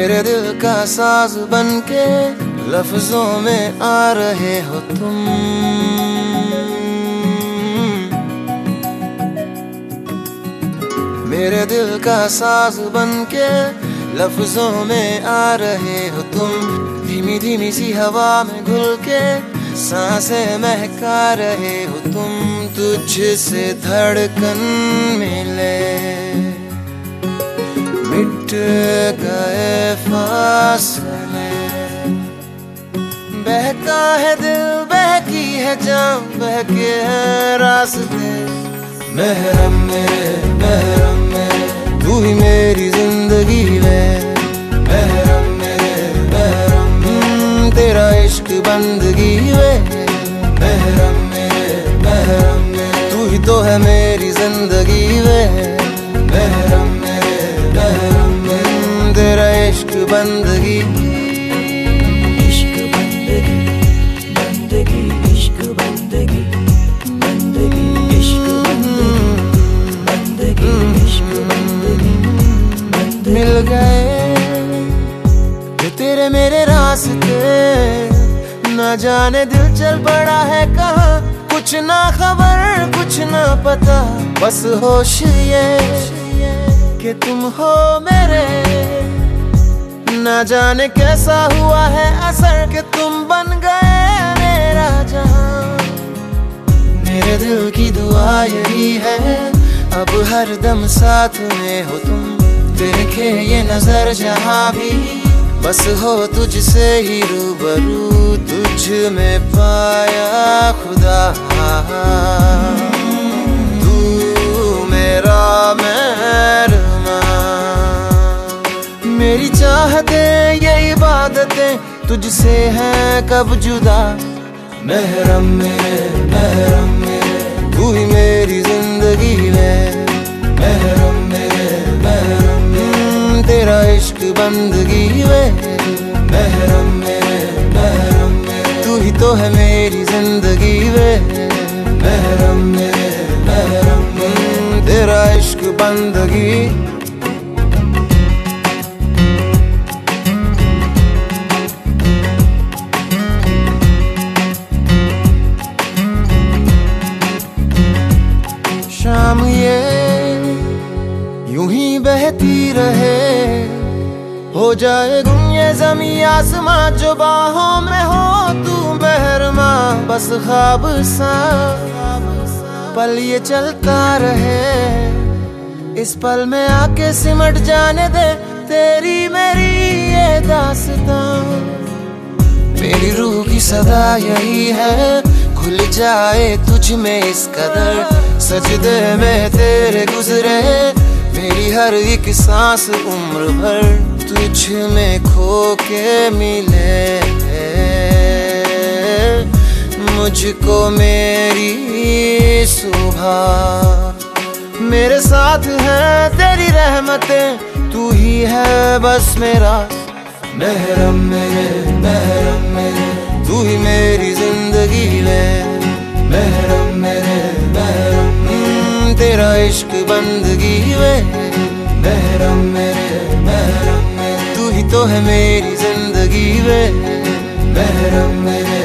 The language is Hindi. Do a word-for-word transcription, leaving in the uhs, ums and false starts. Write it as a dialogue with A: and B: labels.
A: मेरे दिल का साज बनके लफ्जों में आ रहे हो तुम। मेरे दिल का साज बनके लफ्जों में आ रहे हो तुम। धीमी धीमी सी हवा में घुल के सांसें महका रहे हो तुम। तुझसे धड़कन मिले मिट गए फासले। बहका है दिल बहकी है जान बहके हैं रास्ते। महरम मेरे महरम मेरे तू ही मेरी जिंदगी में। महरम मेरे महरम मेरे तेरा इश्क बंदगी में। महरम मेरे महरम मेरे तू ही तो है मेरी जिंदगी में। महरम मेरे महरम मेरे तेरा इश्क बंदगी। इश्क बंदगी बंदगी इश्क बंदगी बंदगी इश्क बंदगी इश्क बंदगी। मिल गए जो तेरे मेरे रास्ते। न जाने दिल चल पड़ा है कहाँ। कुछ ना खबर कुछ ना पता बस होश ये कि तुम हो मेरे। न जाने कैसा हुआ है असर कि तुम बन गए मेरा जहां। मेरे दिल की दुआ यही है अब हर दम साथ में हो तुम। देखे ये नजर जहां भी बस हो तुझसे ही रूबरू। तुझ में पाया खुदा तू मेरा मेहरबान। मेरी चाहतें ये इबादतें तुझसे हैं कब जुदा। महरम मेरे महरम मेरे तू ही मेरी जिंदगी में। महरम मेरे महरम मेरे तेरा इश्क बंदगी में। महरम मेरे महरम मेरे तू ही तो है मेरी जिंदगी में। महरम मेरे महरम मेरे तेरा इश्क बंदगी। शाम ये यूं ही बहती रहे हो जाए गुम ये ज़मीं आसमां। जो बाहों में हो तू मेहरमा बस ख्वाब सा पल ये चलता रहे। इस पल में आके सिमट जाने दे तेरी मेरी ये दास्तां। मेरी रूह की सदा यही है खुल जाए तुझ में इस कदर। सजदे में तेरे गुजरे मेरी हर एक सांस उम्र भर। तुझ में खो के मिले मुझको मेरी सुबह। मेरे साथ है तेरी रहमतें तू ही है बस मेरा। महरम मेरे महरम मेरे तू ही मेरी जिंदगी में। महरम मेरे महरम मेरे तेरा इश्क बंदगी में। महरम मेरे महरम मेरे तू ही तो है मेरी जिंदगी में। महरम मेरे